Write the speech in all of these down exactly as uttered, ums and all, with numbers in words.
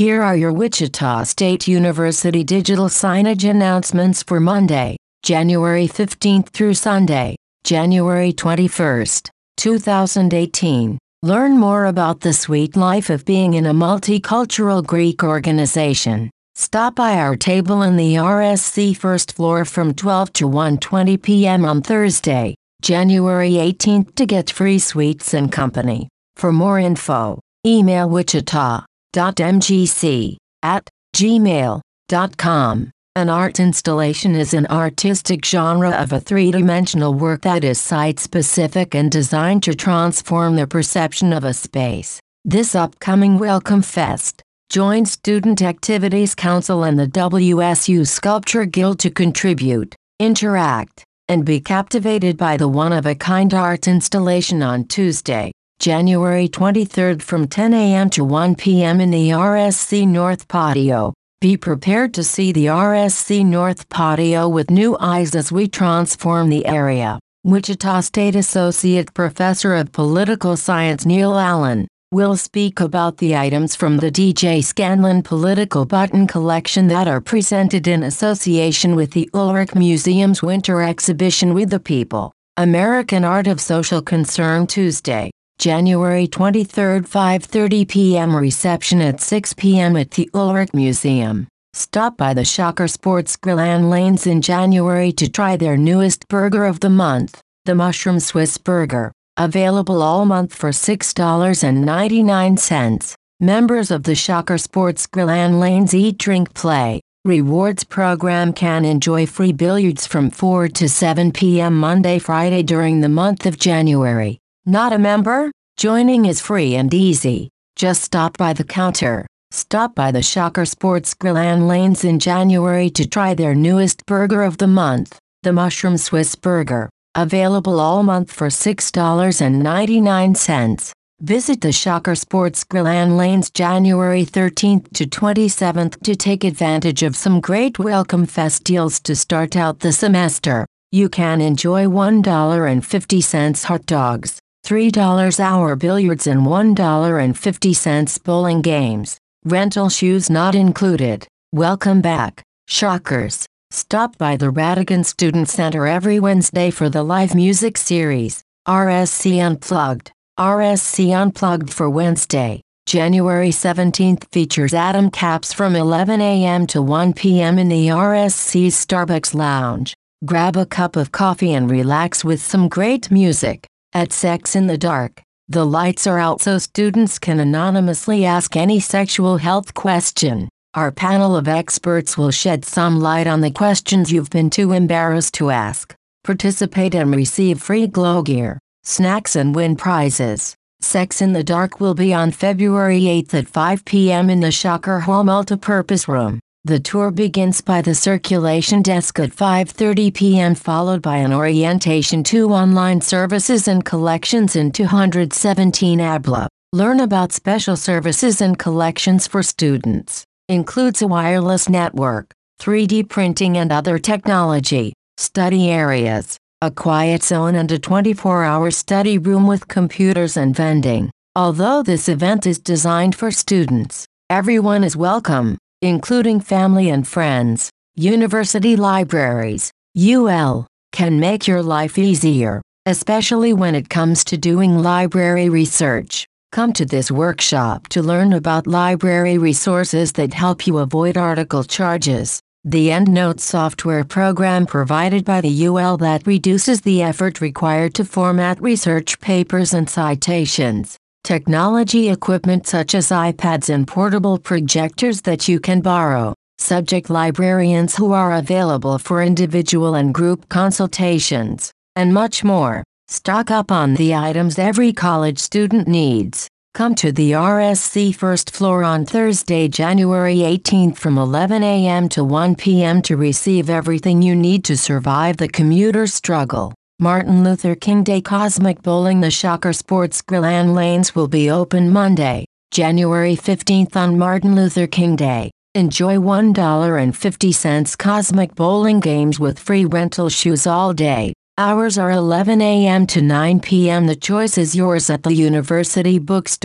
Here are your Wichita State University digital signage announcements for Monday, January fifteenth through Sunday, January twenty-first, two thousand eighteen. Learn more about the sweet life of being in a multicultural Greek organization. Stop by our table in the R S C first floor from twelve to one twenty p m on Thursday, January eighteenth to get free sweets and company. For more info, email wichita dot m g c at gmail dot com. An art installation is an artistic genre of a three-dimensional work that is site-specific and designed to transform the perception of a space. This upcoming Welcome Fest, join Student Activities Council and the W S U Sculpture Guild to contribute, interact, and be captivated by the one-of-a-kind art installation on Tuesday, January twenty-third from ten a m to one p m in the R S C North Patio. Be prepared to see the R S C North Patio with new eyes as we transform the area. Wichita State Associate Professor of Political Science Neil Allen will speak about the items from the D J Scanlon Political Button Collection that are presented in association with the Ulrich Museum's Winter Exhibition We the People, American Art of Social Concern Tuesday, January twenty-third, five thirty p m reception at six p m at the Ulrich Museum. Stop by the Shocker Sports Grill and Lanes in January to try their newest burger of the month, the Mushroom Swiss Burger, available all month for six dollars and ninety-nine cents. Members of the Shocker Sports Grill and Lanes Eat Drink Play Rewards program can enjoy free billiards from four to seven p m Monday Friday during the month of January. Not a member? Joining is free and easy. Just stop by the counter. Stop by the Shocker Sports Grill and Lanes in January to try their newest burger of the month, the Mushroom Swiss Burger, available all month for six dollars and ninety-nine cents. Visit the Shocker Sports Grill and Lanes January thirteenth to twenty-seventh to take advantage of some great Welcome Fest deals to start out the semester. You can enjoy one dollar and fifty cents hot dogs, three dollars hour billiards and one dollar and fifty cents bowling games. Rental shoes not included. Welcome back, Shockers. Stop by the Radigan Student Center every Wednesday for the live music series, R S C Unplugged. R S C Unplugged for Wednesday, January seventeenth features Adam Capps from eleven a m to one p m in the R S C's Starbucks Lounge. Grab a cup of coffee and relax with some great music. At Sex in the Dark, the lights are out so students can anonymously ask any sexual health question. Our panel of experts will shed some light on the questions you've been too embarrassed to ask. Participate and receive free glow gear, snacks and win prizes. Sex in the Dark will be on February eighth at five p m in the Shocker Hall Multipurpose Room. The tour begins by the circulation desk at five thirty p m followed by an orientation to online services and collections in two seventeen A B L A. Learn about special services and collections for students. Includes a wireless network, three D printing and other technology, study areas, a quiet zone and a twenty-four hour study room with computers and vending. Although this event is designed for students, everyone is welcome, including family and friends. University libraries, U L, can make your life easier, especially when it comes to doing library research. Come to this workshop to learn about library resources that help you avoid article charges. The EndNote software program provided by the U L that reduces the effort required to format research papers and citations. Technology equipment such as iPads and portable projectors that you can borrow. Subject librarians who are available for individual and group consultations. And much more. Stock up on the items every college student needs. Come to the R S C first floor on Thursday, January eighteenth from eleven a m to one p m to receive everything you need to survive the commuter struggle. Martin Luther King Day Cosmic Bowling. The Shocker Sports Grill and Lanes will be open Monday, January fifteenth on Martin Luther King Day. Enjoy one dollar and fifty cents Cosmic Bowling games with free rental shoes all day. Hours are eleven a m to nine p m The choice is yours at the University Bookstore.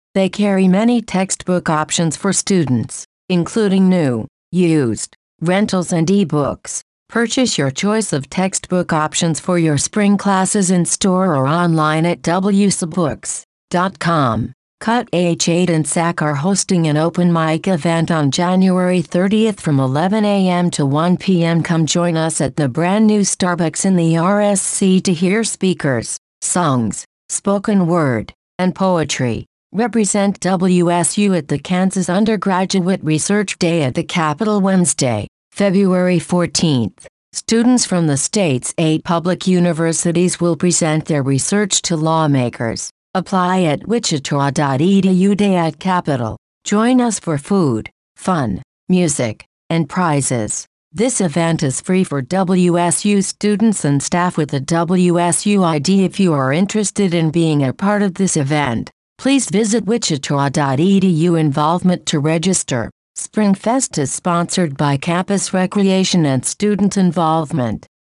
They carry many textbook options for students, including new, used, rentals and ebooks. Purchase your choice of textbook options for your spring classes in store or online at w s books dot com. Cut H eight and S A C are hosting an open mic event on January thirtieth from eleven a m to one p m Come join us at the brand new Starbucks in the R S C to hear speakers, songs, spoken word, and poetry. Represent W S U at the Kansas Undergraduate Research Day at the Capitol Wednesday, February fourteenth. Students from the state's eight public universities will present their research to lawmakers. Apply at wichita dot e d u day at Capitol. Join us for food, fun, music, and prizes. This event is free for W S U students and staff with a W S U I D. If you are interested in being a part of this event, please visit wichita dot e d u involvement to register. Springfest is sponsored by Campus Recreation and Student Involvement.